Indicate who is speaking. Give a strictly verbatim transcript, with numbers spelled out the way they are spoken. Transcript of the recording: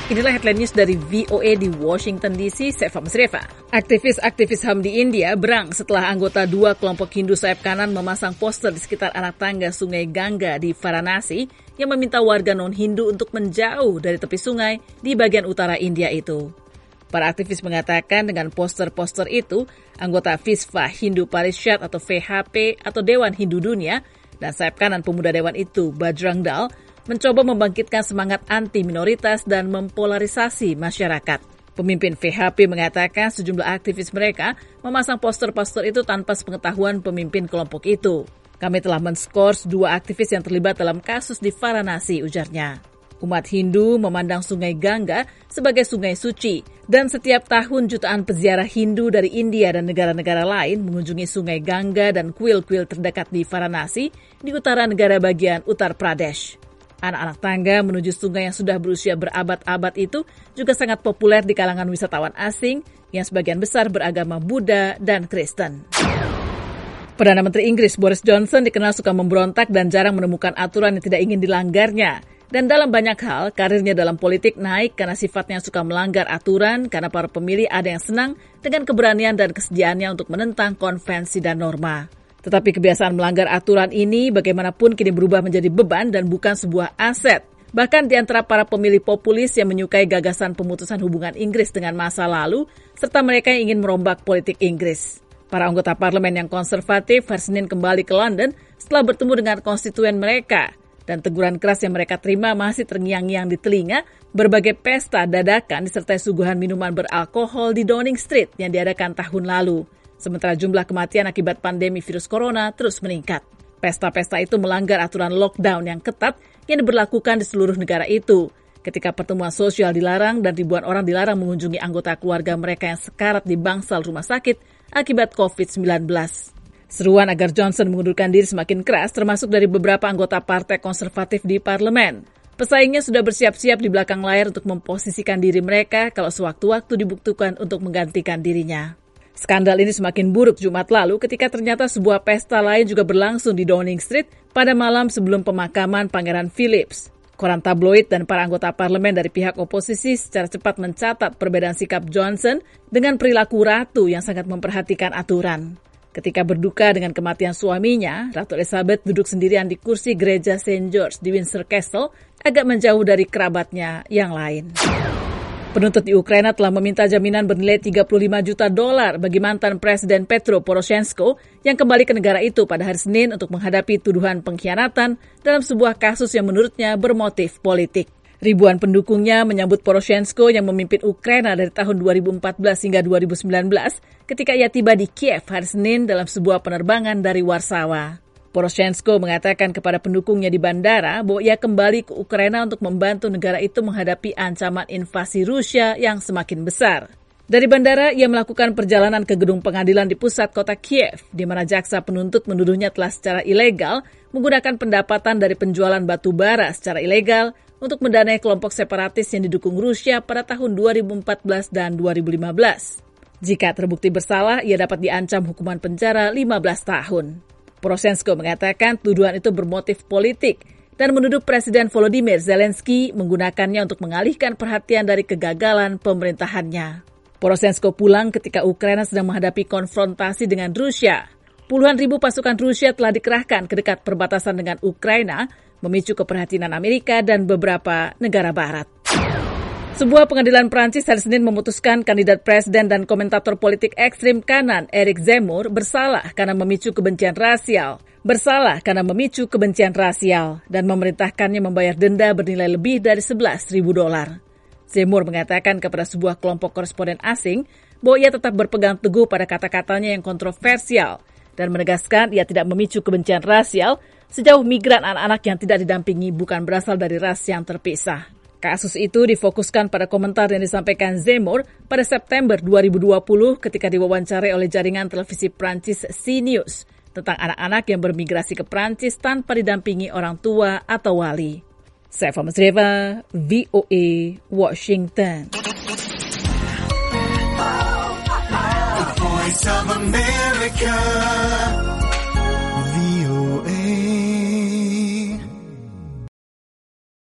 Speaker 1: Inilah headline news dari V O A di Washington D C, saya Fama Sreva. Aktivis-aktivis H A M di India berang setelah anggota dua kelompok Hindu sayap kanan memasang poster di sekitar anak tangga Sungai Ganga di Varanasi yang meminta warga non-Hindu untuk menjauh dari tepi sungai di bagian utara India itu. Para aktivis mengatakan dengan poster-poster itu, anggota Visva Hindu Parishad atau V H P atau Dewan Hindu Dunia dan sayap kanan pemuda dewan itu, Bajrang Dal, mencoba membangkitkan semangat anti-minoritas dan mempolarisasi masyarakat. Pemimpin V H P mengatakan sejumlah aktivis mereka memasang poster-poster itu tanpa sepengetahuan pemimpin kelompok itu. Kami telah men-skors dua aktivis yang terlibat dalam kasus di Varanasi, ujarnya. Umat Hindu memandang Sungai Ganga sebagai sungai suci, dan setiap tahun jutaan peziarah Hindu dari India dan negara-negara lain mengunjungi Sungai Ganga dan kuil-kuil terdekat di Varanasi di utara negara bagian Uttar Pradesh. Anak-anak tangga menuju sungai yang sudah berusia berabad-abad itu juga sangat populer di kalangan wisatawan asing yang sebagian besar beragama Buddha dan Kristen. Perdana Menteri Inggris Boris Johnson dikenal suka memberontak dan jarang menemukan aturan yang tidak ingin dilanggarnya. Dan dalam banyak hal, karirnya dalam politik naik karena sifatnya suka melanggar aturan karena para pemilih ada yang senang dengan keberanian dan kesediaannya untuk menentang konvensi dan norma. Tetapi kebiasaan melanggar aturan ini bagaimanapun kini berubah menjadi beban dan bukan sebuah aset. Bahkan di antara para pemilih populis yang menyukai gagasan pemutusan hubungan Inggris dengan masa lalu, serta mereka yang ingin merombak politik Inggris. Para anggota parlemen yang konservatif hari Senin kembali ke London setelah bertemu dengan konstituen mereka. Dan teguran keras yang mereka terima masih terngiang-ngiang di telinga, berbagai pesta dadakan disertai suguhan minuman beralkohol di Downing Street yang diadakan tahun lalu. Sementara jumlah kematian akibat pandemi virus corona terus meningkat. Pesta-pesta itu melanggar aturan lockdown yang ketat yang diberlakukan di seluruh negara itu. Ketika pertemuan sosial dilarang dan ribuan orang dilarang mengunjungi anggota keluarga mereka yang sekarat di bangsal rumah sakit akibat covid sembilan belas. Seruan agar Johnson mengundurkan diri semakin keras termasuk dari beberapa anggota partai konservatif di parlemen. Pesaingnya sudah bersiap-siap di belakang layar untuk memposisikan diri mereka kalau sewaktu-waktu dibutuhkan untuk menggantikan dirinya. Skandal ini semakin buruk Jumat lalu ketika ternyata sebuah pesta lain juga berlangsung di Downing Street pada malam sebelum pemakaman Pangeran Philips. Koran tabloid dan para anggota parlemen dari pihak oposisi secara cepat mencatat perbedaan sikap Johnson dengan perilaku ratu yang sangat memperhatikan aturan. Ketika berduka dengan kematian suaminya, Ratu Elizabeth duduk sendirian di kursi gereja Saint George di Windsor Castle, agak menjauh dari kerabatnya yang lain. Penuntut di Ukraina telah meminta jaminan bernilai tiga puluh lima juta dolar bagi mantan Presiden Petro Poroshenko yang kembali ke negara itu pada hari Senin untuk menghadapi tuduhan pengkhianatan dalam sebuah kasus yang menurutnya bermotif politik. Ribuan pendukungnya menyambut Poroshenko yang memimpin Ukraina dari tahun dua ribu empat belas hingga dua ribu sembilan belas ketika ia tiba di Kiev hari Senin dalam sebuah penerbangan dari Warsawa. Poroshenko mengatakan kepada pendukungnya di bandara bahwa ia kembali ke Ukraina untuk membantu negara itu menghadapi ancaman invasi Rusia yang semakin besar. Dari bandara, ia melakukan perjalanan ke gedung pengadilan di pusat kota Kiev, di mana jaksa penuntut menuduhnya telah secara ilegal menggunakan pendapatan dari penjualan batu bara secara ilegal untuk mendanai kelompok separatis yang didukung Rusia pada tahun dua ribu empat belas dan dua ribu lima belas. Jika terbukti bersalah, ia dapat diancam hukuman penjara lima belas tahun. Poroshenko mengatakan tuduhan itu bermotif politik dan menuduh Presiden Volodymyr Zelensky menggunakannya untuk mengalihkan perhatian dari kegagalan pemerintahannya. Poroshenko pulang ketika Ukraina sedang menghadapi konfrontasi dengan Rusia. Puluhan ribu pasukan Rusia telah dikerahkan ke dekat perbatasan dengan Ukraina, memicu keprihatinan Amerika dan beberapa negara barat. Sebuah pengadilan Prancis hari Senin memutuskan kandidat presiden dan komentator politik ekstrim kanan Eric Zemmour bersalah karena memicu kebencian rasial, bersalah karena memicu kebencian rasial dan memerintahkannya membayar denda bernilai lebih dari sebelas ribu dolar. Zemmour mengatakan kepada sebuah kelompok koresponden asing bahwa ia tetap berpegang teguh pada kata-katanya yang kontroversial dan menegaskan ia tidak memicu kebencian rasial sejauh migran anak-anak yang tidak didampingi bukan berasal dari ras yang terpisah. Kasus itu difokuskan pada komentar yang disampaikan Zemmour pada September dua ribu dua puluh ketika diwawancarai oleh jaringan televisi Prancis CNews tentang anak-anak yang bermigrasi ke Prancis tanpa didampingi orang tua atau wali. Saya Fama Sreva, V O A, Washington.
Speaker 2: The Voice of America.